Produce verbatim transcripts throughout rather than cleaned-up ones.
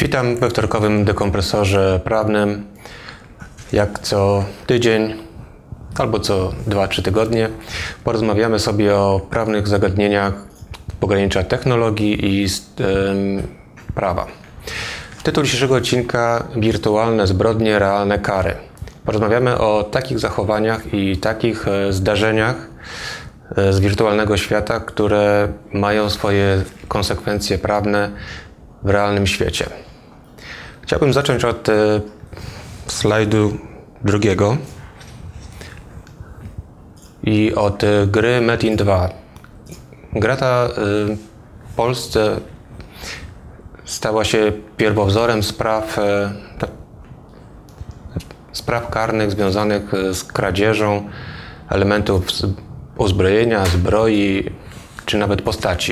Witam we wtorkowym dekompresorze prawnym. Jak co tydzień albo co dwa trzy tygodnie porozmawiamy sobie o prawnych zagadnieniach pogranicza technologii i yy, prawa. Tytuł dzisiejszego odcinka: wirtualne zbrodnie, realne kary. Porozmawiamy o takich zachowaniach i takich zdarzeniach z wirtualnego świata, które mają swoje konsekwencje prawne w realnym świecie. Chciałbym zacząć od e, slajdu drugiego i od e, gry Metin dwa. Gra ta e, w Polsce stała się pierwowzorem spraw, e, spraw karnych związanych z kradzieżą elementów uzbrojenia, zbroi czy nawet postaci.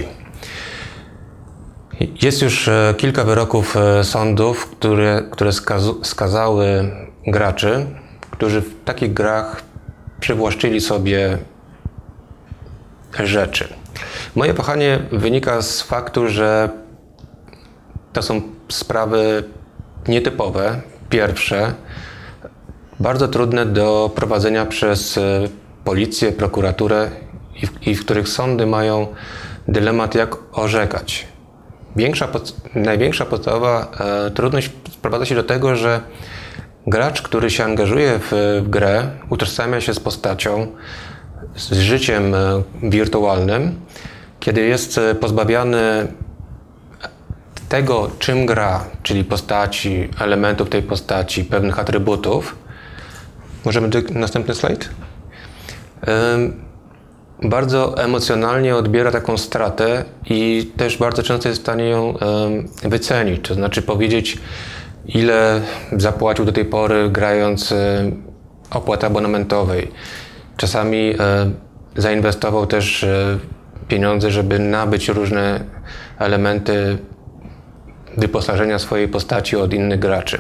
Jest już kilka wyroków sądów, które, które skazu, skazały graczy, którzy w takich grach przywłaszczyli sobie rzeczy. Moje wahanie wynika z faktu, że to są sprawy nietypowe, pierwsze, bardzo trudne do prowadzenia przez policję, prokuraturę i w, i w których sądy mają dylemat, jak orzekać. Większa, największa podstawowa e, trudność sprowadza się do tego, że gracz, który się angażuje w, w grę, utożsamia się z postacią, z życiem e, wirtualnym. Kiedy jest pozbawiany tego, czym gra, czyli postaci, elementów tej postaci, pewnych atrybutów. Możemy do, następny slajd? E, bardzo emocjonalnie odbiera taką stratę i też bardzo często jest w stanie ją e, wycenić, to znaczy powiedzieć, ile zapłacił do tej pory grając e, opłaty abonamentowej. Czasami e, zainwestował też e, pieniądze, żeby nabyć różne elementy wyposażenia swojej postaci od innych graczy.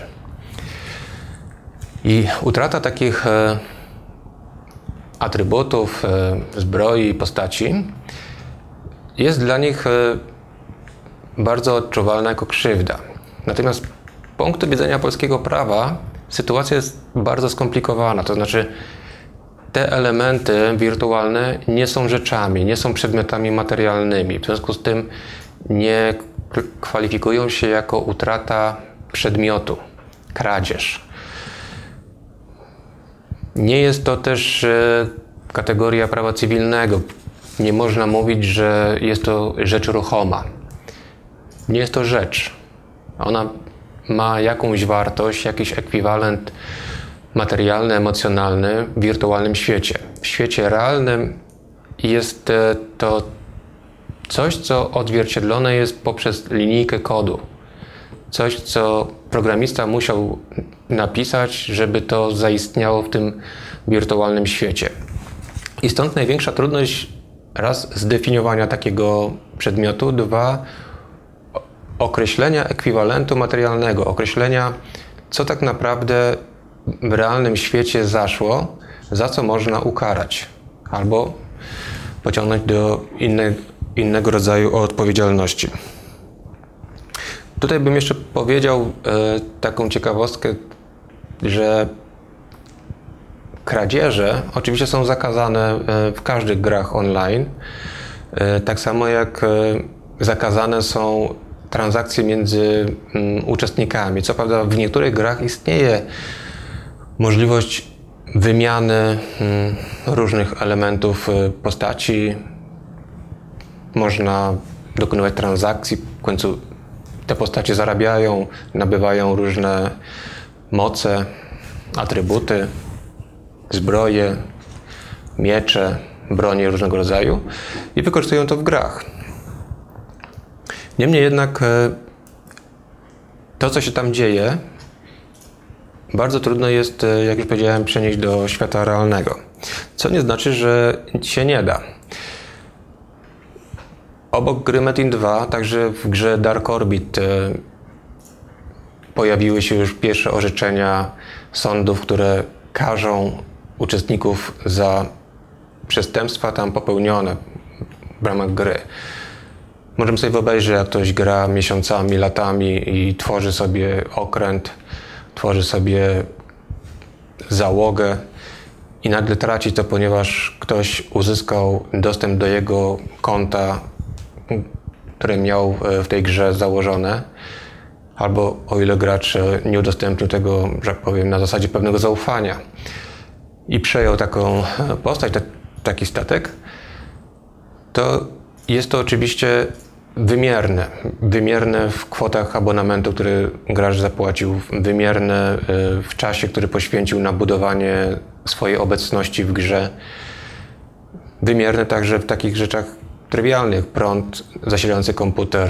I utrata takich e, atrybutów, zbroi i postaci jest dla nich bardzo odczuwalna jako krzywda. Natomiast z punktu widzenia polskiego prawa sytuacja jest bardzo skomplikowana, to znaczy te elementy wirtualne nie są rzeczami, nie są przedmiotami materialnymi, w związku z tym nie kwalifikują się jako utrata przedmiotu, kradzież. Nie jest to też e, kategoria prawa cywilnego. Nie można mówić, że jest to rzecz ruchoma. Nie jest to rzecz. Ona ma jakąś wartość, jakiś ekwiwalent materialny, emocjonalny w wirtualnym świecie. W świecie realnym jest e, to coś, co odzwierciedlone jest poprzez linijkę kodu. Coś, co programista musiał napisać, żeby to zaistniało w tym wirtualnym świecie. I stąd największa trudność, raz, zdefiniowania takiego przedmiotu, dwa, określenia ekwiwalentu materialnego, określenia, co tak naprawdę w realnym świecie zaszło, za co można ukarać albo pociągnąć do inne, innego rodzaju odpowiedzialności. Tutaj bym jeszcze powiedział e, taką ciekawostkę, że kradzieże oczywiście są zakazane e, w każdych grach online, e, tak samo jak e, zakazane są transakcje między m, uczestnikami. Co prawda w niektórych grach istnieje możliwość wymiany m, różnych elementów e, postaci, można dokonywać transakcji, w końcu te postacie zarabiają, nabywają różne moce, atrybuty, zbroje, miecze, bronie różnego rodzaju i wykorzystują to w grach. Niemniej jednak to, co się tam dzieje, bardzo trudno jest, jak już powiedziałem, przenieść do świata realnego. Co nie znaczy, że się nie da. Obok gry Metin dwa, także w grze Dark Orbit pojawiły się już pierwsze orzeczenia sądów, które karzą uczestników za przestępstwa tam popełnione w ramach gry. Możemy sobie wyobrazić, że jak ktoś gra miesiącami, latami i tworzy sobie okręt, tworzy sobie załogę i nagle traci to, ponieważ ktoś uzyskał dostęp do jego konta, które miał w tej grze założone, albo o ile gracz nie udostępnił tego, że tak powiem, na zasadzie pewnego zaufania i przejął taką postać, taki statek, to jest to oczywiście wymierne. Wymierne w kwotach abonamentu, który gracz zapłacił, wymierne w czasie, który poświęcił na budowanie swojej obecności w grze. Wymierne także w takich rzeczach trywialnych. Prąd, zasilający komputer,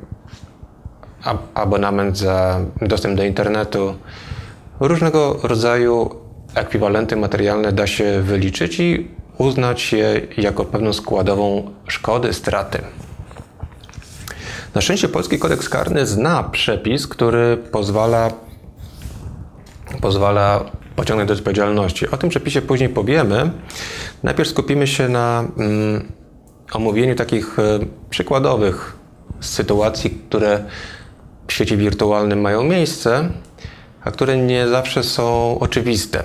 abonament za dostęp do internetu. Różnego rodzaju ekwiwalenty materialne da się wyliczyć i uznać je jako pewną składową szkody, straty. Na szczęście polski kodeks karny zna przepis, który pozwala, pozwala pociągnąć do odpowiedzialności. O tym przepisie później powiemy. Najpierw skupimy się na mm, omówieniu takich y, przykładowych sytuacji, które w świecie wirtualnym mają miejsce, a które nie zawsze są oczywiste.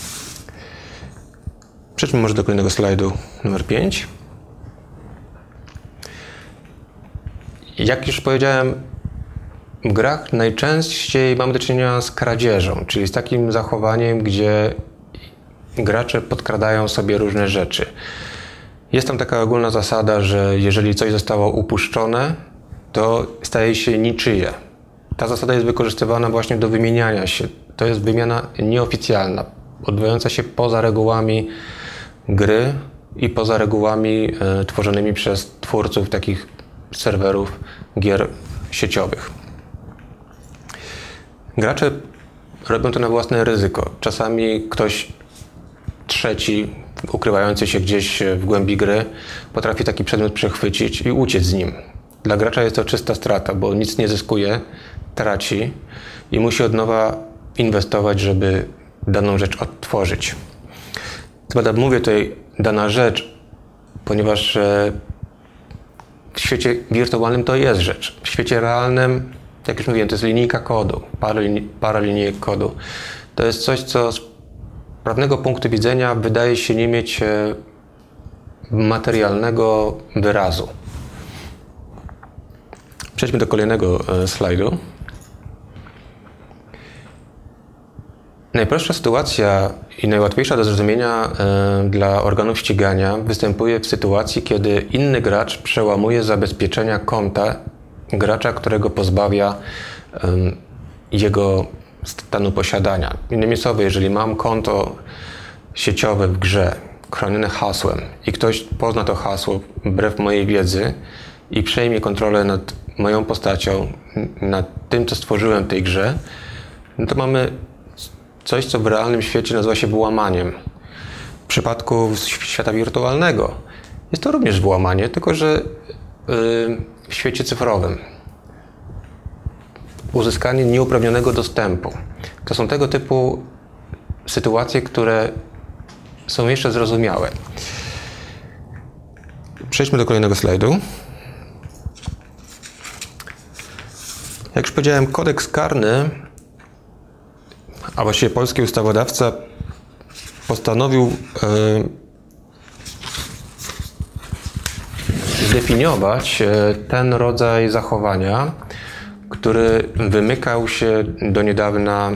Przejdźmy może do kolejnego slajdu numer pięć. Jak już powiedziałem, w grach najczęściej mamy do czynienia z kradzieżą, czyli z takim zachowaniem, gdzie gracze podkradają sobie różne rzeczy. Jest tam taka ogólna zasada, że jeżeli coś zostało upuszczone, to staje się niczyje. Ta zasada jest wykorzystywana właśnie do wymieniania się. To jest wymiana nieoficjalna, odbywająca się poza regułami gry i poza regułami e, tworzonymi przez twórców takich serwerów gier sieciowych. Gracze robią to na własne ryzyko. Czasami ktoś trzeci, ukrywający się gdzieś w głębi gry, potrafi taki przedmiot przechwycić i uciec z nim. Dla gracza jest to czysta strata, bo nic nie zyskuje, traci i musi od nowa inwestować, żeby daną rzecz odtworzyć. Co mówię tutaj dana rzecz, ponieważ w świecie wirtualnym to jest rzecz. W świecie realnym, jak już mówiłem, to jest linijka kodu, parę, linii, parę linijek kodu. To jest coś, co z prawnego punktu widzenia wydaje się nie mieć materialnego wyrazu. Przejdźmy do kolejnego slajdu. Najprostsza sytuacja i najłatwiejsza do zrozumienia y, dla organów ścigania występuje w sytuacji, kiedy inny gracz przełamuje zabezpieczenia konta gracza, którego pozbawia y, jego stanu posiadania. Innymi słowy, jeżeli mam konto sieciowe w grze chronione hasłem i ktoś pozna to hasło wbrew mojej wiedzy i przejmie kontrolę nad moją postacią, nad tym, co stworzyłem w tej grze, no to mamy coś, co w realnym świecie nazywa się włamaniem. W przypadku świata wirtualnego jest to również włamanie, tylko że w świecie cyfrowym. Uzyskanie nieuprawnionego dostępu. To są tego typu sytuacje, które są jeszcze zrozumiałe. Przejdźmy do kolejnego slajdu. Jak już powiedziałem, kodeks karny, a właściwie polski ustawodawca postanowił zdefiniować ten rodzaj zachowania, który wymykał się do niedawna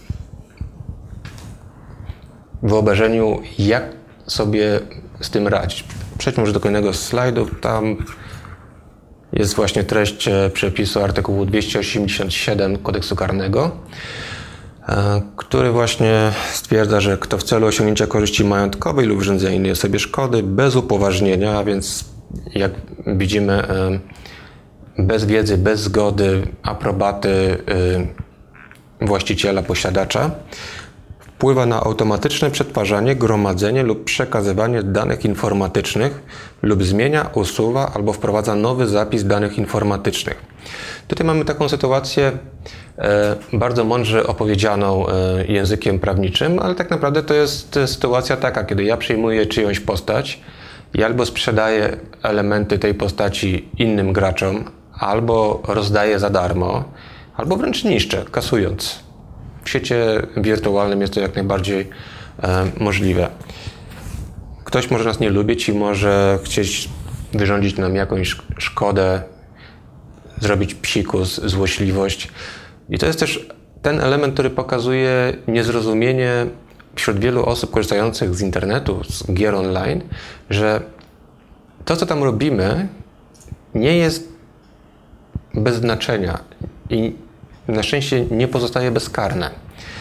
wyobrażeniu, jak sobie z tym radzić. Przejdźmy może do kolejnego slajdu. Tam jest właśnie treść przepisu artykułu dwieście osiemdziesiąt siedem Kodeksu Karnego, który właśnie stwierdza, że kto w celu osiągnięcia korzyści majątkowej lub wyrządzenia innej osobie szkody bez upoważnienia, a więc jak widzimy bez wiedzy, bez zgody, aprobaty właściciela, posiadacza, wpływa na automatyczne przetwarzanie, gromadzenie lub przekazywanie danych informatycznych lub zmienia, usuwa albo wprowadza nowy zapis danych informatycznych. Tutaj mamy taką sytuację e, bardzo mądrze opowiedzianą e, językiem prawniczym, ale tak naprawdę to jest sytuacja taka, kiedy ja przyjmuję czyjąś postać i albo sprzedaje elementy tej postaci innym graczom, albo rozdaje za darmo, albo wręcz niszczy, kasując. W świecie wirtualnym jest to jak najbardziej e, możliwe. Ktoś może nas nie lubić i może chcieć wyrządzić nam jakąś szkodę, zrobić psikus, złośliwość. I to jest też ten element, który pokazuje niezrozumienie wśród wielu osób korzystających z internetu, z gier online, że to, co tam robimy, nie jest bez znaczenia i na szczęście nie pozostaje bezkarne.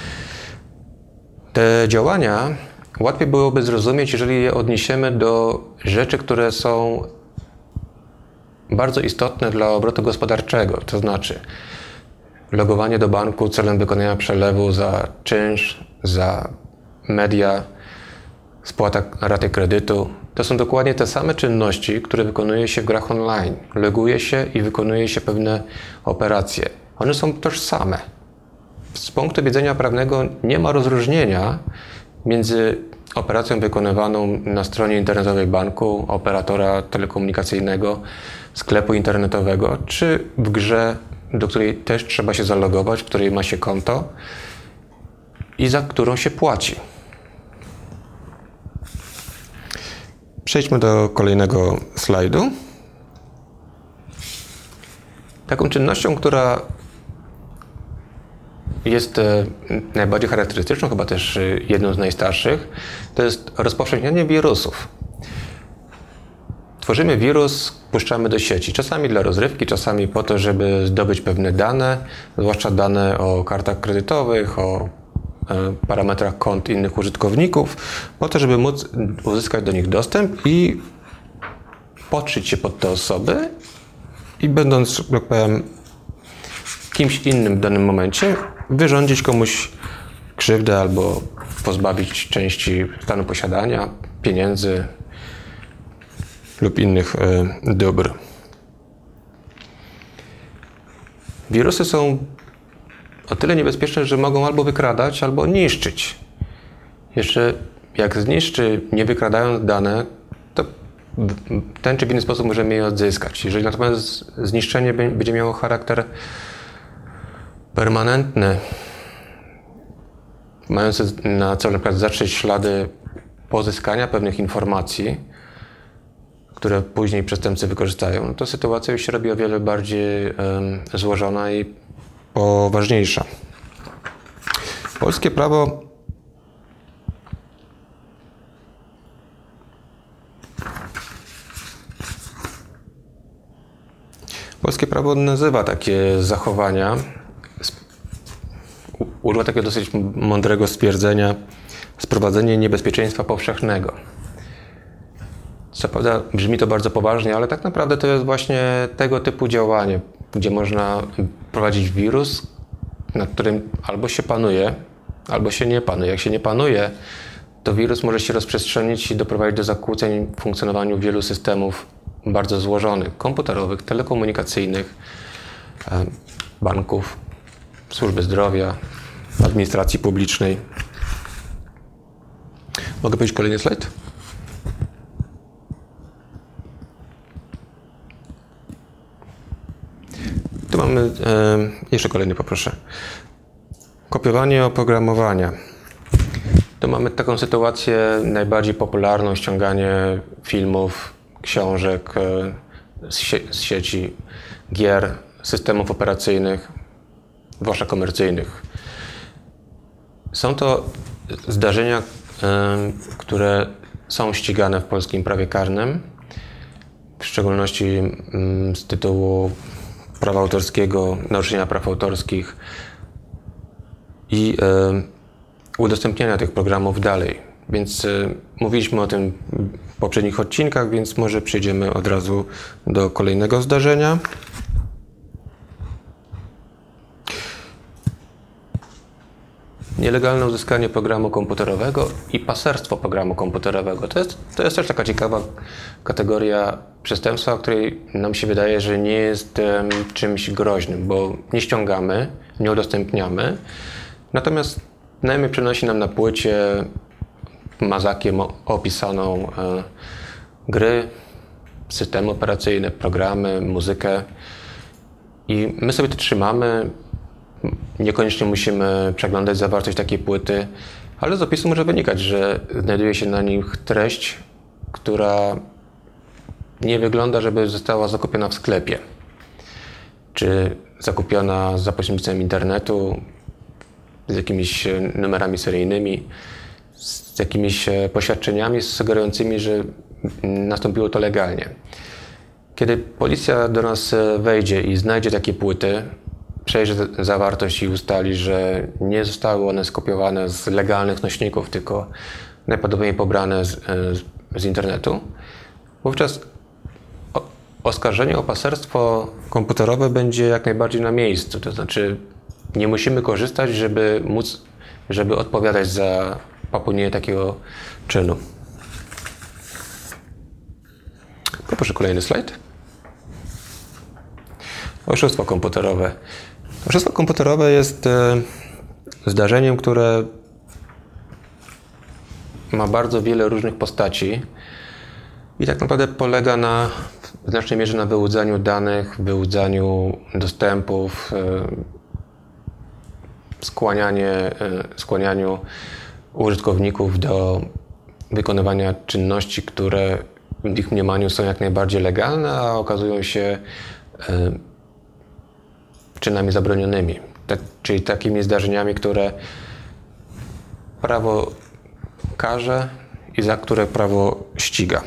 Te działania łatwiej byłoby zrozumieć, jeżeli je odniesiemy do rzeczy, które są bardzo istotne dla obrotu gospodarczego, to znaczy logowanie do banku celem wykonania przelewu za czynsz, za media, spłata raty kredytu. To są dokładnie te same czynności, które wykonuje się w grach online. Loguje się i wykonuje się pewne operacje. One są tożsame. Z punktu widzenia prawnego nie ma rozróżnienia między operacją wykonywaną na stronie internetowej banku, operatora telekomunikacyjnego, sklepu internetowego, czy w grze, do której też trzeba się zalogować, w której ma się konto i za którą się płaci. Przejdźmy do kolejnego slajdu. Taką czynnością, która jest najbardziej charakterystyczną, chyba też jedną z najstarszych, to jest rozpowszechnianie wirusów. Tworzymy wirus, puszczamy do sieci, czasami dla rozrywki, czasami po to, żeby zdobyć pewne dane, zwłaszcza dane o kartach kredytowych, o parametrach kont innych użytkowników, po to, żeby móc uzyskać do nich dostęp i podszyć się pod te osoby i będąc, jak powiem, kimś innym w danym momencie, wyrządzić komuś krzywdę albo pozbawić części stanu posiadania, pieniędzy lub innych e, dóbr. Wirusy są o tyle niebezpieczne, że mogą albo wykradać, albo niszczyć. Jeszcze jak zniszczy, nie wykradając dane, to w ten czy w inny sposób możemy je odzyskać. Jeżeli natomiast zniszczenie będzie miało charakter permanentny, mający na celu na przykład zatrzeć ślady pozyskania pewnych informacji, które później przestępcy wykorzystają, no to sytuacja już się robi o wiele bardziej um, złożona i poważniejsza. Polskie prawo Polskie prawo nazywa takie zachowania, używa takiego dosyć mądrego stwierdzenia, sprowadzenie niebezpieczeństwa powszechnego. Co prawda brzmi to bardzo poważnie, ale tak naprawdę to jest właśnie tego typu działanie, gdzie można prowadzić wirus, nad którym albo się panuje, albo się nie panuje. Jak się nie panuje, to wirus może się rozprzestrzenić i doprowadzić do zakłóceń w funkcjonowaniu wielu systemów bardzo złożonych, komputerowych, telekomunikacyjnych, banków, służby zdrowia, administracji publicznej. Mogę powiedzieć kolejny slajd? Tu mamy, e, jeszcze kolejny poproszę. Kopiowanie oprogramowania. Tu mamy taką sytuację najbardziej popularną, ściąganie filmów, książek e, z, sie z sieci, gier, systemów operacyjnych, zwłaszcza komercyjnych. Są to zdarzenia, e, które są ścigane w polskim prawie karnym, w szczególności mm, z tytułu prawa autorskiego, naruszenia praw autorskich i e, udostępniania tych programów dalej. Więc e, mówiliśmy o tym w poprzednich odcinkach, więc może przejdziemy od razu do kolejnego zdarzenia. Nielegalne uzyskanie programu komputerowego i paserstwo programu komputerowego. To jest, to jest też taka ciekawa kategoria przestępstwa, o której nam się wydaje, że nie jest um, czymś groźnym, bo nie ściągamy, nie udostępniamy. Natomiast najmniej przynosi nam na płycie mazakiem opisaną e, gry, systemy operacyjne, programy, muzykę i my sobie to trzymamy. Niekoniecznie musimy przeglądać zawartość takiej płyty, ale z opisu może wynikać, że znajduje się na nich treść, która nie wygląda, żeby została zakupiona w sklepie, czy zakupiona za pośrednictwem internetu, z jakimiś numerami seryjnymi, z jakimiś poświadczeniami sugerującymi, że nastąpiło to legalnie. Kiedy policja do nas wejdzie i znajdzie takie płyty, przejrzy zawartość i ustali, że nie zostały one skopiowane z legalnych nośników, tylko najprawdopodobniej pobrane z, z internetu, wówczas oskarżenie o paserstwo komputerowe będzie jak najbardziej na miejscu. To znaczy nie musimy korzystać, żeby móc, żeby odpowiadać za popełnienie takiego czynu. Poproszę kolejny slajd. Oszustwo komputerowe. Oszustwo komputerowe jest e, zdarzeniem, które ma bardzo wiele różnych postaci i tak naprawdę polega na, w znacznej mierze na wyłudzaniu danych, wyłudzaniu dostępów, e, skłanianie, e, skłanianiu użytkowników do wykonywania czynności, które w ich mniemaniu są jak najbardziej legalne, a okazują się e, czynami zabronionymi, tak, czyli takimi zdarzeniami, które prawo karze i za które prawo ściga.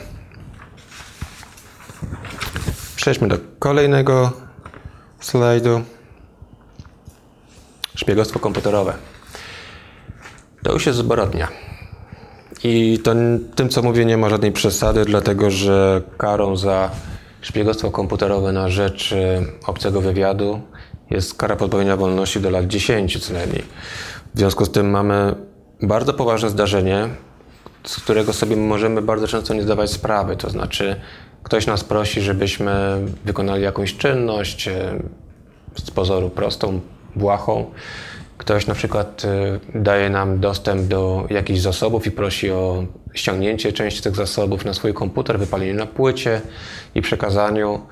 Przejdźmy do kolejnego slajdu. Szpiegostwo komputerowe. To już jest zbrodnia. I to, tym, co mówię, nie ma żadnej przesady, dlatego że karą za szpiegostwo komputerowe na rzecz obcego wywiadu jest kara pozbawienia wolności do lat dziesięciu co najmniej. W związku z tym mamy bardzo poważne zdarzenie, z którego sobie możemy bardzo często nie zdawać sprawy. To znaczy ktoś nas prosi, żebyśmy wykonali jakąś czynność z pozoru prostą, błahą. Ktoś na przykład daje nam dostęp do jakichś zasobów i prosi o ściągnięcie części tych zasobów na swój komputer, wypalenie na płycie i przekazaniu.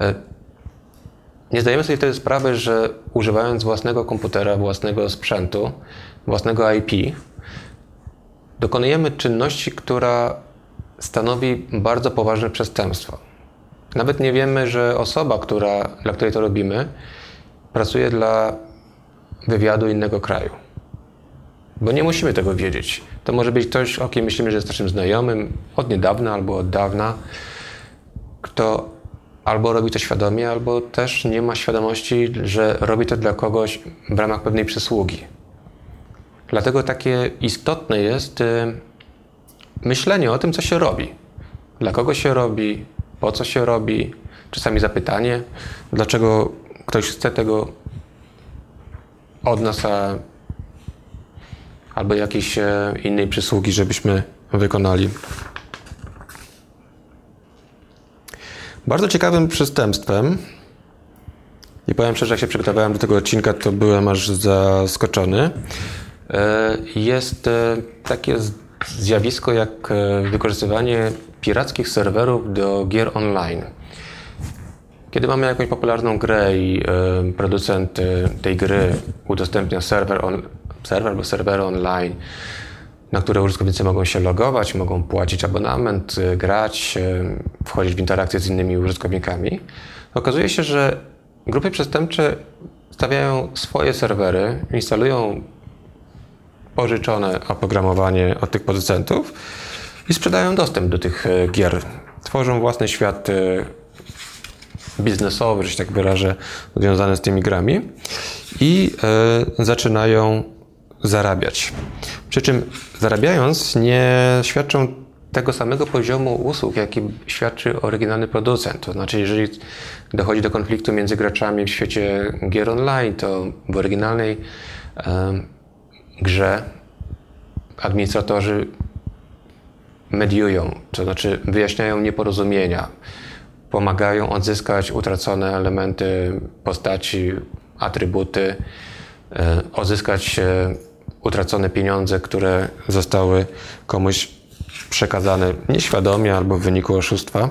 Nie zdajemy sobie wtedy sprawy, że używając własnego komputera, własnego sprzętu, własnego I P, dokonujemy czynności, która stanowi bardzo poważne przestępstwo. Nawet nie wiemy, że osoba, która, dla której to robimy, pracuje dla wywiadu innego kraju. Bo nie musimy tego wiedzieć. To może być ktoś, o kim myślimy, że jest naszym znajomym od niedawna albo od dawna, kto albo robi to świadomie, albo też nie ma świadomości, że robi to dla kogoś w ramach pewnej przysługi. Dlatego takie istotne jest myślenie o tym, co się robi. Dla kogo się robi, po co się robi, czasami zapytanie, dlaczego ktoś chce tego od nas, a, albo jakiejś innej przysługi, żebyśmy wykonali. Bardzo ciekawym przestępstwem, i powiem szczerze, jak się przygotowałem do tego odcinka, to byłem aż zaskoczony, jest takie zjawisko jak wykorzystywanie pirackich serwerów do gier online. Kiedy mamy jakąś popularną grę i producent tej gry udostępnia serwer, on, serwer albo serwery online, na które użytkownicy mogą się logować, mogą płacić abonament, grać, wchodzić w interakcję z innymi użytkownikami, okazuje się, że grupy przestępcze stawiają swoje serwery, instalują pożyczone oprogramowanie od tych producentów i sprzedają dostęp do tych gier. Tworzą własny świat biznesowy, że się tak wyrażę, związany z tymi grami i y, zaczynają zarabiać. Przy czym zarabiając nie świadczą tego samego poziomu usług, jaki świadczy oryginalny producent. To znaczy, jeżeli dochodzi do konfliktu między graczami w świecie gier online, to w oryginalnej y, grze administratorzy mediują, to znaczy wyjaśniają nieporozumienia, pomagają odzyskać utracone elementy postaci, atrybuty, odzyskać utracone pieniądze, które zostały komuś przekazane nieświadomie albo w wyniku oszustwa.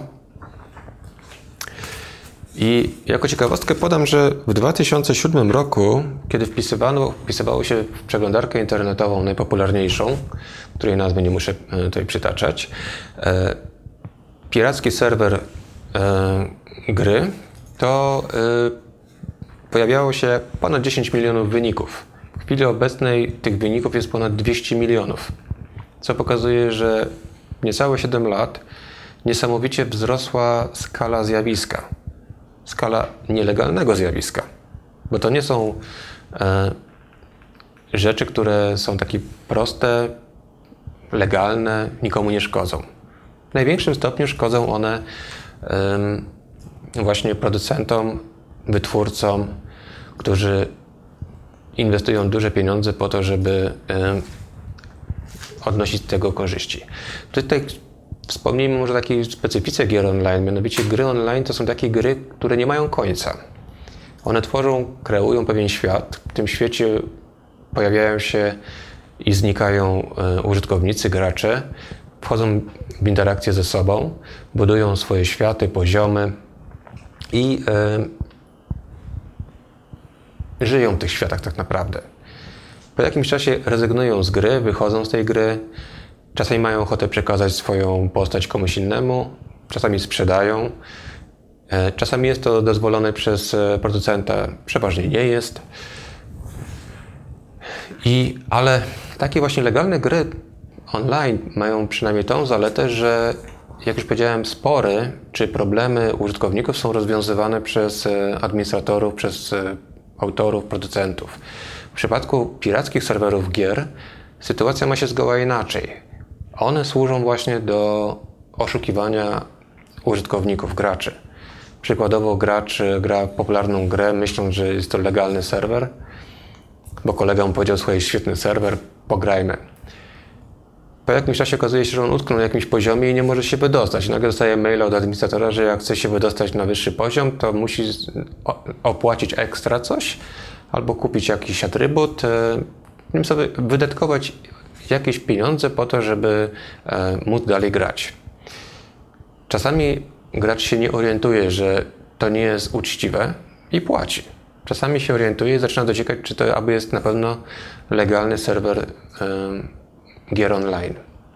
I jako ciekawostkę podam, że w dwa tysiące siódmym roku, kiedy wpisywano, wpisywało się w przeglądarkę internetową najpopularniejszą, której nazwy nie muszę tutaj przytaczać, e, piracki serwer e, gry, to e, pojawiało się ponad dziesięć milionów wyników. W chwili obecnej tych wyników jest ponad dwieście milionów, co pokazuje, że w niecałe siedem lat niesamowicie wzrosła skala zjawiska. Skala nielegalnego zjawiska, bo to nie są e, rzeczy, które są takie proste, legalne, nikomu nie szkodzą. W największym stopniu szkodzą one e, właśnie producentom, wytwórcom, którzy inwestują duże pieniądze po to, żeby e, odnosić z tego korzyści. Tutaj wspomnijmy może o takiej specyfice gier online, mianowicie gry online to są takie gry, które nie mają końca. One tworzą, kreują pewien świat. W tym świecie pojawiają się i znikają e, użytkownicy, gracze, wchodzą w interakcję ze sobą, budują swoje światy, poziomy i e, żyją w tych światach tak naprawdę. Po jakimś czasie rezygnują z gry, wychodzą z tej gry. Czasami mają ochotę przekazać swoją postać komuś innemu, czasami sprzedają. Czasami jest to dozwolone przez producenta, przeważnie nie jest. I, ale takie właśnie legalne gry online mają przynajmniej tą zaletę, że jak już powiedziałem, spory czy problemy użytkowników są rozwiązywane przez administratorów, przez autorów, producentów. W przypadku pirackich serwerów gier sytuacja ma się zgoła inaczej. One służą właśnie do oszukiwania użytkowników, graczy. Przykładowo gracz gra popularną grę, myśląc, że jest to legalny serwer, bo kolega mu powiedział, słuchaj, świetny serwer, pograjmy. Po jakimś czasie okazuje się, że on utknął na jakimś poziomie i nie może się wydostać. I nagle dostaje maila od administratora, że jak chce się wydostać na wyższy poziom, to musi opłacić ekstra coś albo kupić jakiś atrybut, nim sobie wydatkować jakieś pieniądze po to, żeby e, móc dalej grać. Czasami gracz się nie orientuje, że to nie jest uczciwe i płaci. Czasami się orientuje i zaczyna dociekać, czy to aby jest na pewno legalny serwer e, gier online.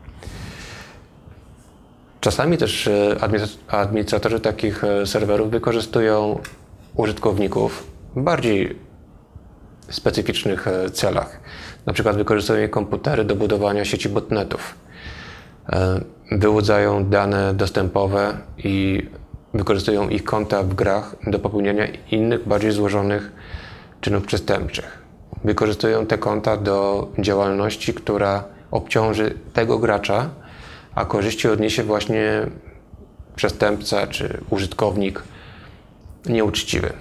Czasami też e, administratorzy takich e, serwerów wykorzystują użytkowników w bardziej specyficznych e, celach. Na przykład wykorzystują komputery do budowania sieci botnetów. Wyłudzają dane dostępowe i wykorzystują ich konta w grach do popełniania innych, bardziej złożonych czynów przestępczych. Wykorzystują te konta do działalności, która obciąży tego gracza, a korzyści odniesie właśnie przestępca czy użytkownik nieuczciwy.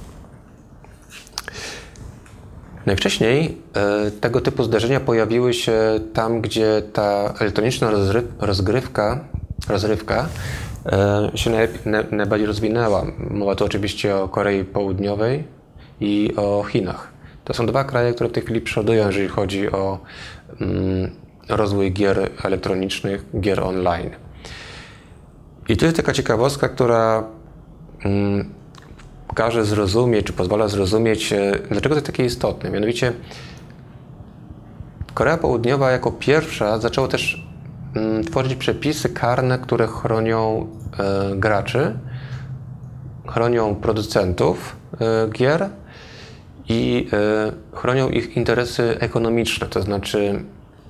Najwcześniej e, tego typu zdarzenia pojawiły się tam, gdzie ta elektroniczna rozryw, rozgrywka, rozrywka e, się naj, na, najbardziej rozwinęła. Mowa tu oczywiście o Korei Południowej i o Chinach. To są dwa kraje, które w tej chwili przodują, jeżeli chodzi o mm, rozwój gier elektronicznych, gier online. I tu jest taka ciekawostka, która mm, każe zrozumieć, czy pozwala zrozumieć, dlaczego to jest takie istotne. Mianowicie Korea Południowa jako pierwsza zaczęła też mm, tworzyć przepisy karne, które chronią e, graczy, chronią producentów e, gier i e, chronią ich interesy ekonomiczne. To znaczy,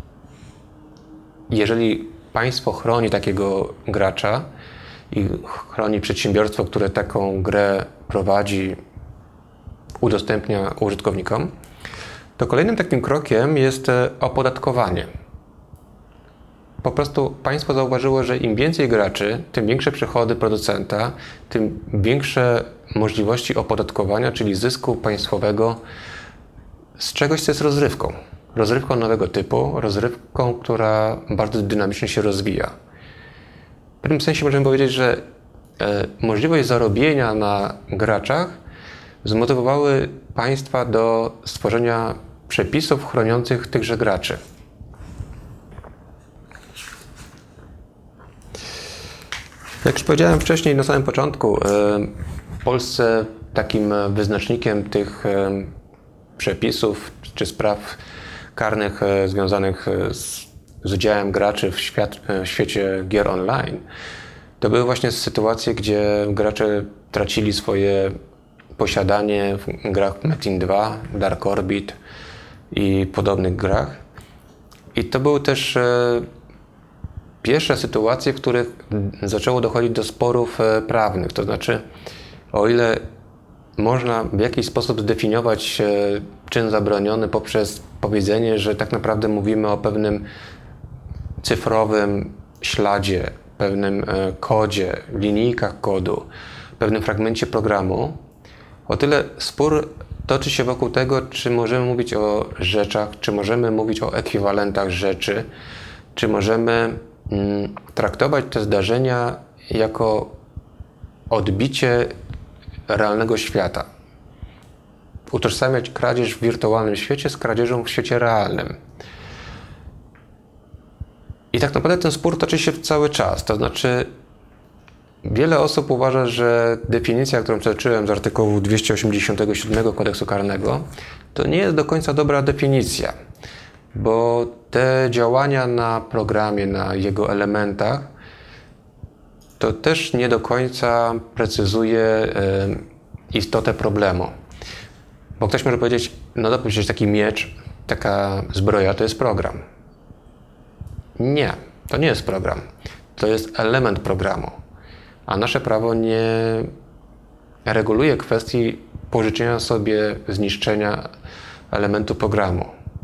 jeżeli państwo chroni takiego gracza i chroni przedsiębiorstwo, które taką grę prowadzi, udostępnia użytkownikom, to kolejnym takim krokiem jest opodatkowanie. Po prostu państwo zauważyło, że im więcej graczy, tym większe przychody producenta, tym większe możliwości opodatkowania, czyli zysku państwowego z czegoś, co jest rozrywką. Rozrywką nowego typu, rozrywką, która bardzo dynamicznie się rozwija. W pewnym sensie możemy powiedzieć, że e, możliwość zarobienia na graczach zmotywowały państwa do stworzenia przepisów chroniących tychże graczy. Jak już powiedziałem wcześniej, na samym początku, w Polsce takim wyznacznikiem tych przepisów czy spraw karnych związanych z, z udziałem graczy w, świat, w świecie gier online to były właśnie sytuacje, gdzie gracze tracili swoje posiadanie w grach Metin dwa, Dark Orbit i podobnych grach. I to były też pierwsze sytuacje, w których zaczęło dochodzić do sporów prawnych. To znaczy, o ile można w jakiś sposób zdefiniować czyn zabroniony poprzez powiedzenie, że tak naprawdę mówimy o pewnym cyfrowym śladzie, pewnym kodzie, linijkach kodu, pewnym fragmencie programu, o tyle spór toczy się wokół tego, czy możemy mówić o rzeczach, czy możemy mówić o ekwiwalentach rzeczy, czy możemy mm, traktować te zdarzenia jako odbicie realnego świata. Utożsamiać kradzież w wirtualnym świecie z kradzieżą w świecie realnym. I tak naprawdę ten spór toczy się cały czas. To znaczy, wiele osób uważa, że definicja, którą przeczytałem z artykułu dwieście osiemdziesiątego siódmego Kodeksu Karnego, to nie jest do końca dobra definicja, bo te działania na programie, na jego elementach, to też nie do końca precyzuje y, istotę problemu. Bo ktoś może powiedzieć, no dobrze, przecież taki miecz, taka zbroja to jest program. Nie, to nie jest program. To jest element programu. A nasze prawo nie reguluje kwestii pożyczenia sobie zniszczenia elementu programu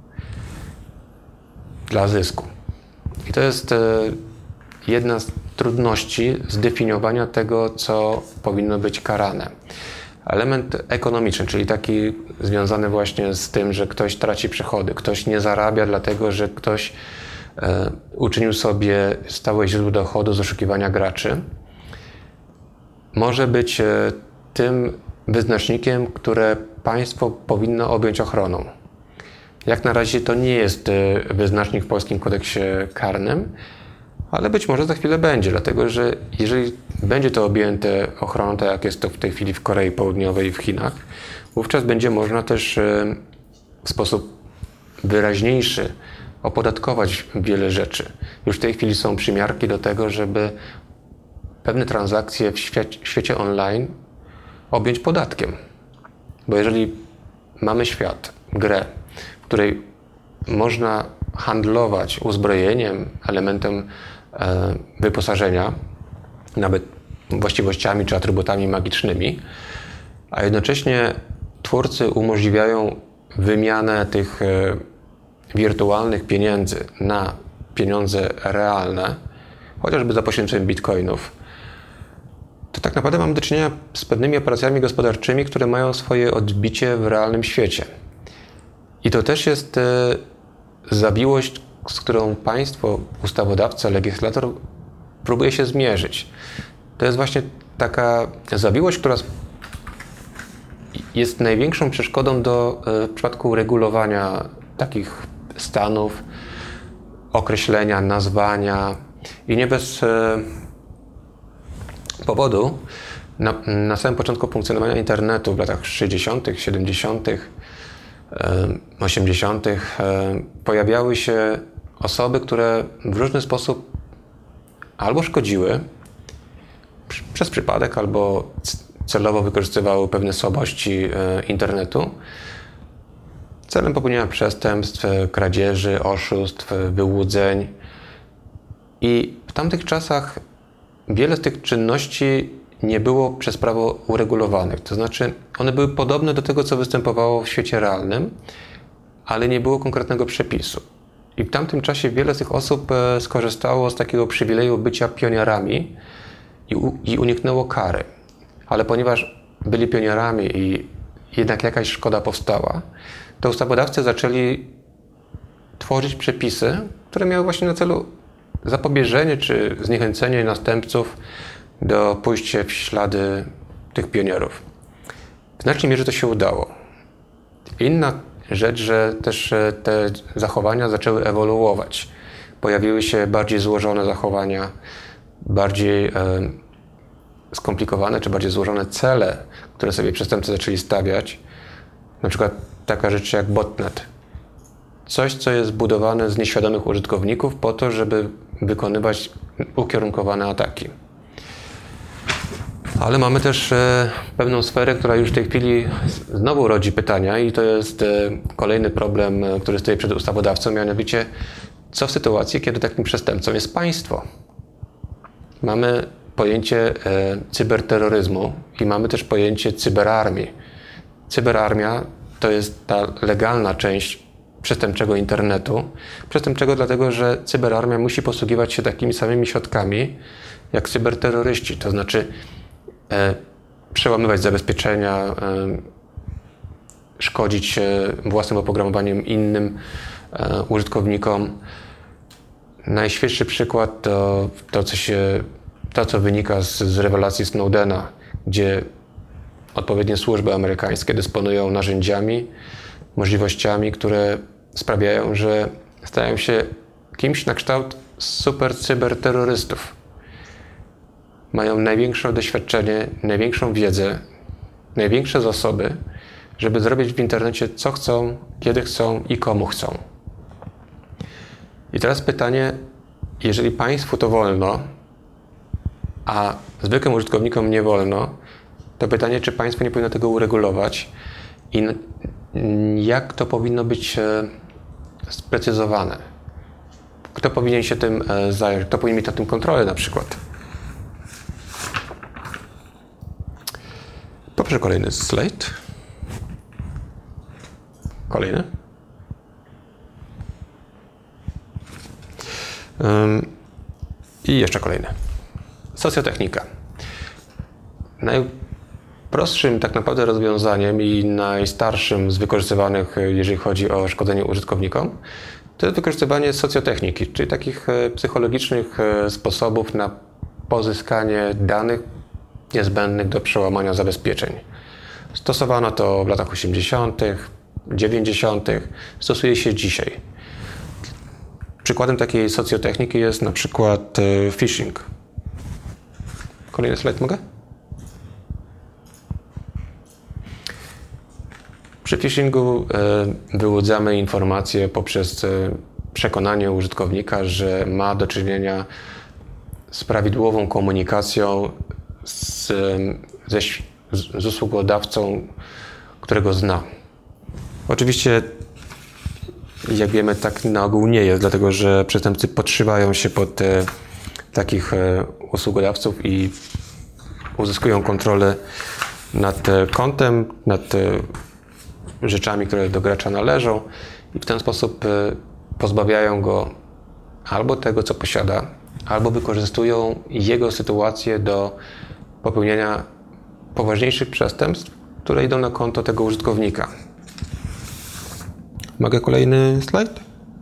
dla zysku. I to jest jedna z trudności zdefiniowania tego, co powinno być karane. Element ekonomiczny, czyli taki związany właśnie z tym, że ktoś traci przychody, ktoś nie zarabia dlatego, że ktoś e, uczynił sobie stałe źródło dochodu z oszukiwania graczy, może być e, tym wyznacznikiem, które państwo powinno objąć ochroną. Jak na razie to nie jest e, wyznacznik w polskim kodeksie karnym, ale być może za chwilę będzie, dlatego że jeżeli będzie to objęte ochroną, tak jak jest to w tej chwili w Korei Południowej i w Chinach, wówczas będzie można też w sposób wyraźniejszy opodatkować wiele rzeczy. Już w tej chwili są przymiarki do tego, żeby pewne transakcje w świecie, w świecie online objąć podatkiem. Bo jeżeli mamy świat, grę, w której można handlować uzbrojeniem, elementem e, wyposażenia, nawet właściwościami czy atrybutami magicznymi, a jednocześnie twórcy umożliwiają wymianę tych e, wirtualnych pieniędzy na pieniądze realne, chociażby za pośrednictwem bitcoinów, to tak naprawdę mamy do czynienia z pewnymi operacjami gospodarczymi, które mają swoje odbicie w realnym świecie. I to też jest e, zawiłość, z którą państwo, ustawodawca, legislator próbuje się zmierzyć. To jest właśnie taka zawiłość, która jest największą przeszkodą do, w przypadku regulowania takich stanów, określenia, nazwania i nie bez e, powodu na, na samym początku funkcjonowania internetu w latach sześćdziesiątych, siedemdziesiątych, osiemdziesiątych pojawiały się osoby, które w różny sposób albo szkodziły przez przypadek, albo celowo wykorzystywały pewne słabości internetu celem popełnienia przestępstw, kradzieży, oszustw, wyłudzeń. I w tamtych czasach wiele z tych czynności nie było przez prawo uregulowanych. To znaczy one były podobne do tego, co występowało w świecie realnym, ale nie było konkretnego przepisu. I w tamtym czasie wiele z tych osób skorzystało z takiego przywileju bycia pionierami i, u, i uniknęło kary. Ale ponieważ byli pionierami i jednak jakaś szkoda powstała, to ustawodawcy zaczęli tworzyć przepisy, które miały właśnie na celu zapobieżenie czy zniechęcenie następców do pójścia w ślady tych pionierów. W znacznej mierze to się udało. Inna rzecz, że też te zachowania zaczęły ewoluować. Pojawiły się bardziej złożone zachowania, bardziej e, skomplikowane czy bardziej złożone cele, które sobie przestępcy zaczęli stawiać. Na przykład taka rzecz jak botnet. Coś, co jest budowane z nieświadomych użytkowników po to, żeby wykonywać ukierunkowane ataki. Ale mamy też e, pewną sferę, która już w tej chwili znowu rodzi pytania i to jest e, kolejny problem, e, który stoi przed ustawodawcą, mianowicie co w sytuacji, kiedy takim przestępcą jest państwo. Mamy pojęcie e, cyberterroryzmu i mamy też pojęcie cyberarmii. Cyberarmia to jest ta legalna część przestępczego internetu. Przestępczego dlatego, że cyberarmia musi posługiwać się takimi samymi środkami jak cyberterroryści, to znaczy e, przełamywać zabezpieczenia, e, szkodzić e, własnym oprogramowaniem innym e, użytkownikom. Najświeższy przykład to to, co się, to, co wynika z, z rewelacji Snowdena, gdzie odpowiednie służby amerykańskie dysponują narzędziami, możliwościami, które sprawiają, że stają się kimś na kształt super cyberterrorystów. Mają największe doświadczenie, największą wiedzę, największe zasoby, żeby zrobić w internecie co chcą, kiedy chcą i komu chcą. I teraz pytanie, jeżeli państwu to wolno, a zwykłym użytkownikom nie wolno, to pytanie, czy państwo nie powinno tego uregulować i jak to powinno być sprecyzowane. Kto powinien się tym zająć, kto powinien mieć na tym kontrolę na przykład. Poproszę kolejny slajd. Kolejny. I jeszcze kolejny. Socjotechnika. Najprostszym tak naprawdę rozwiązaniem i najstarszym z wykorzystywanych, jeżeli chodzi o szkodzenie użytkownikom, to jest wykorzystywanie socjotechniki, czyli takich psychologicznych sposobów na pozyskanie danych niezbędnych do przełamania zabezpieczeń. Stosowano to w latach osiemdziesiątych, dziewięćdziesiątych, stosuje się dzisiaj. Przykładem takiej socjotechniki jest na przykład phishing. Kolejny slajd mogę? Przy phishingu wyłudzamy informacje poprzez przekonanie użytkownika, że ma do czynienia z prawidłową komunikacją z, ze, z usługodawcą, którego zna. Oczywiście, jak wiemy, tak na ogół nie jest, dlatego że przestępcy podszywają się pod e, takich e, usługodawców i uzyskują kontrolę nad e, kontem, nad e, rzeczami, które do gracza należą i w ten sposób e, pozbawiają go albo tego, co posiada, albo wykorzystują jego sytuację do popełnienia poważniejszych przestępstw, które idą na konto tego użytkownika. Mogę kolejny slajd?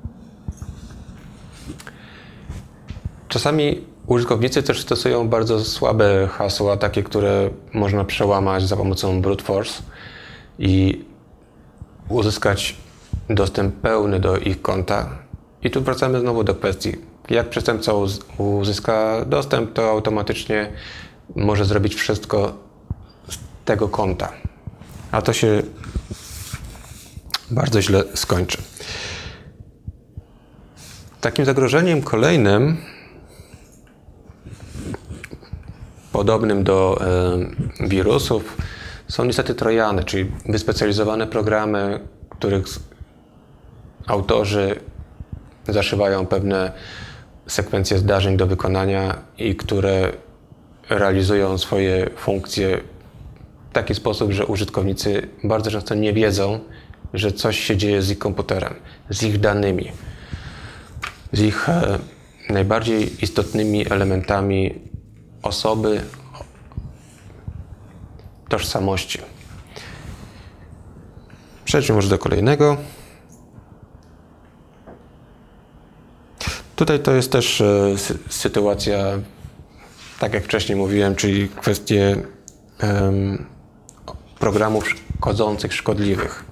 Czasami użytkownicy też stosują bardzo słabe hasła, takie, które można przełamać za pomocą brute force i uzyskać dostęp pełny do ich konta. I tu wracamy znowu do kwestii, jak przestępca uzyska dostęp, to automatycznie może zrobić wszystko z tego konta. A to się bardzo źle skończy. Takim zagrożeniem kolejnym, podobnym do e, wirusów, są niestety trojany, czyli wyspecjalizowane programy, których autorzy zaszywają pewne sekwencje zdarzeń do wykonania i które realizują swoje funkcje w taki sposób, że użytkownicy bardzo często nie wiedzą, że coś się dzieje z ich komputerem, z ich danymi, z ich e, najbardziej istotnymi elementami osoby, tożsamości. Przejdźmy może do kolejnego. Tutaj to jest też e, sytuacja, tak jak wcześniej mówiłem, czyli kwestie e, programów szkodzących, szkodliwych.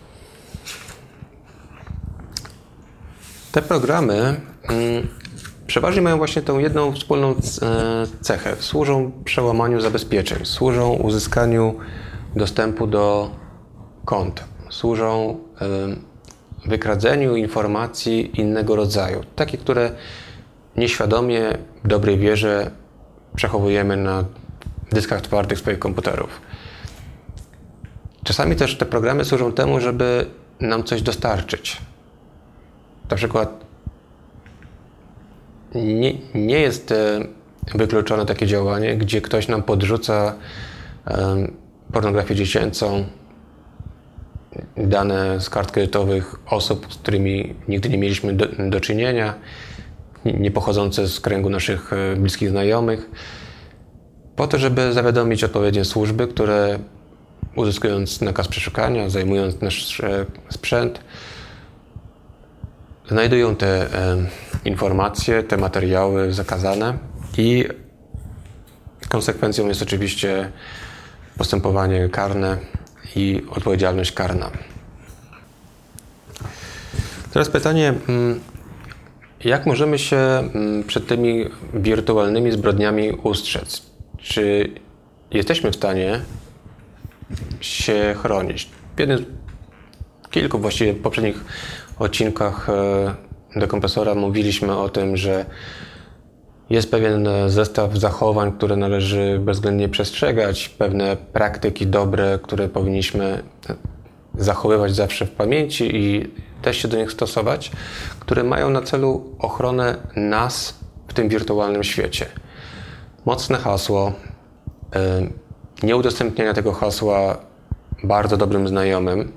Te programy mm, przeważnie mają właśnie tą jedną wspólną cechę. Służą przełamaniu zabezpieczeń, służą uzyskaniu dostępu do kont, służą wykradzeniu informacji innego rodzaju, takie, które nieświadomie, w dobrej wierze przechowujemy na dyskach twardych swoich komputerów. Czasami też te programy służą temu, żeby nam coś dostarczyć. Na przykład nie, nie jest wykluczone takie działanie, gdzie ktoś nam podrzuca um, pornografię dziecięcą, dane z kart kredytowych osób, z którymi nigdy nie mieliśmy do, do czynienia, nie pochodzące z kręgu naszych bliskich znajomych, po to, żeby zawiadomić odpowiednie służby, które uzyskując nakaz przeszukania, zajmując nasz sprzęt, znajdują te e, informacje, te materiały zakazane i konsekwencją jest oczywiście postępowanie karne i odpowiedzialność karna. Teraz pytanie, jak możemy się przed tymi wirtualnymi zbrodniami ustrzec? Czy jesteśmy w stanie się chronić? W jednym z kilku właściwie poprzednich odcinkach Dekompresora mówiliśmy o tym, że jest pewien zestaw zachowań, które należy bezwzględnie przestrzegać, pewne praktyki dobre, które powinniśmy zachowywać zawsze w pamięci i też się do nich stosować, które mają na celu ochronę nas w tym wirtualnym świecie. Mocne hasło, nieudostępniania tego hasła bardzo dobrym znajomym.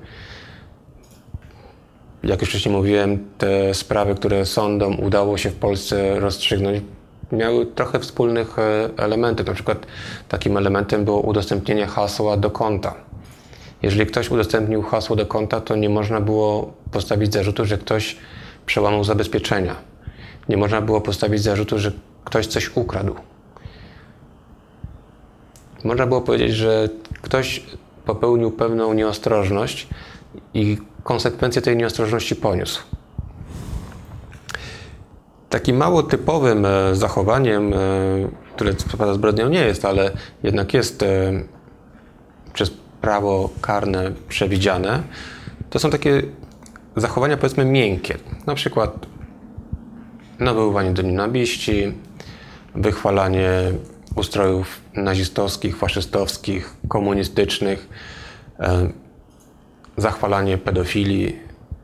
Jak już wcześniej mówiłem, te sprawy, które sądom udało się w Polsce rozstrzygnąć, miały trochę wspólnych elementów. Na przykład takim elementem było udostępnienie hasła do konta. Jeżeli ktoś udostępnił hasło do konta, to nie można było postawić zarzutu, że ktoś przełamał zabezpieczenia. Nie można było postawić zarzutu, że ktoś coś ukradł. Można było powiedzieć, że ktoś popełnił pewną nieostrożność i konsekwencje tej nieostrożności poniósł. Takim mało typowym zachowaniem, które co prawda zbrodnią nie jest, ale jednak jest przez prawo karne przewidziane, to są takie zachowania, powiedzmy, miękkie. Na przykład nawoływanie do nienawiści, wychwalanie ustrojów nazistowskich, faszystowskich, komunistycznych, zachwalanie pedofilii,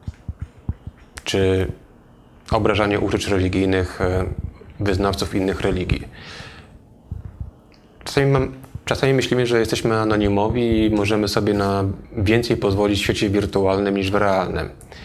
czy obrażanie uczuć religijnych wyznawców innych religii. Czasami, mam, czasami myślimy, że jesteśmy anonimowi i możemy sobie na więcej pozwolić w świecie wirtualnym niż w realnym.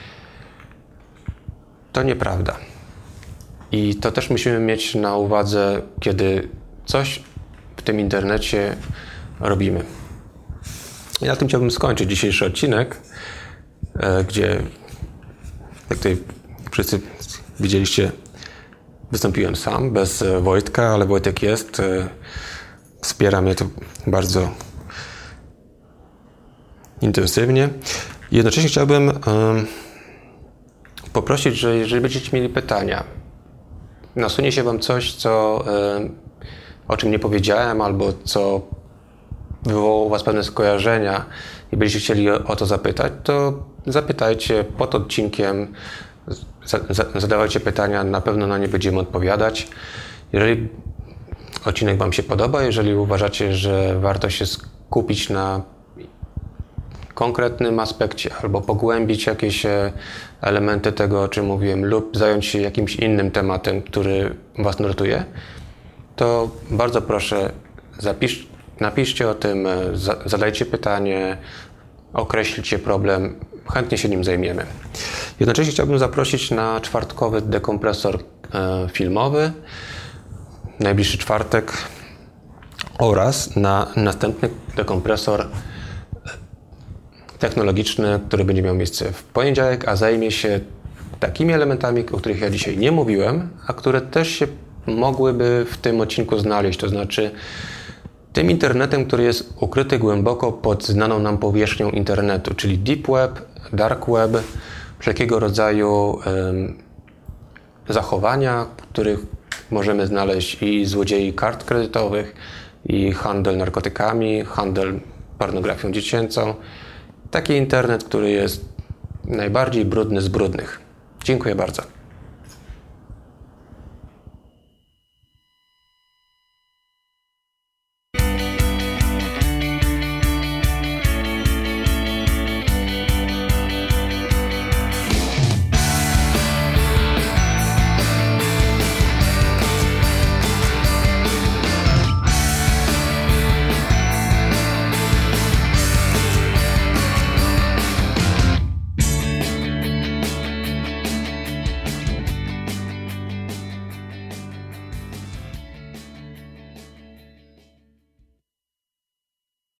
To nieprawda. I to też musimy mieć na uwadze, kiedy coś w tym internecie robimy. Ja na tym chciałbym skończyć dzisiejszy odcinek, gdzie, jak tutaj wszyscy widzieliście, wystąpiłem sam, bez Wojtka, ale Wojtek jest. Wspiera mnie to bardzo intensywnie. Jednocześnie chciałbym poprosić, że jeżeli będziecie mieli pytania, nasunie się wam coś, co, o czym nie powiedziałem, albo co wywołało u was pewne skojarzenia i byście chcieli o, o to zapytać, to zapytajcie pod odcinkiem, za, za, zadawajcie pytania, na pewno na nie będziemy odpowiadać. Jeżeli odcinek wam się podoba, jeżeli uważacie, że warto się skupić na konkretnym aspekcie albo pogłębić jakieś elementy tego, o czym mówiłem, lub zająć się jakimś innym tematem, który was nurtuje, to bardzo proszę, zapisz, napiszcie o tym, zadajcie pytanie, określcie problem, chętnie się nim zajmiemy. Jednocześnie chciałbym zaprosić na czwartkowy dekompresor filmowy, najbliższy czwartek, oraz na następny dekompresor technologiczny, który będzie miał miejsce w poniedziałek, a zajmie się takimi elementami, o których ja dzisiaj nie mówiłem, a które też się mogłyby w tym odcinku znaleźć, to znaczy tym internetem, który jest ukryty głęboko pod znaną nam powierzchnią internetu, czyli deep web, dark web, wszelkiego rodzaju um, zachowania, których możemy znaleźć i złodziei kart kredytowych, i handel narkotykami, handel pornografią dziecięcą. Taki internet, który jest najbardziej brudny z brudnych. Dziękuję bardzo.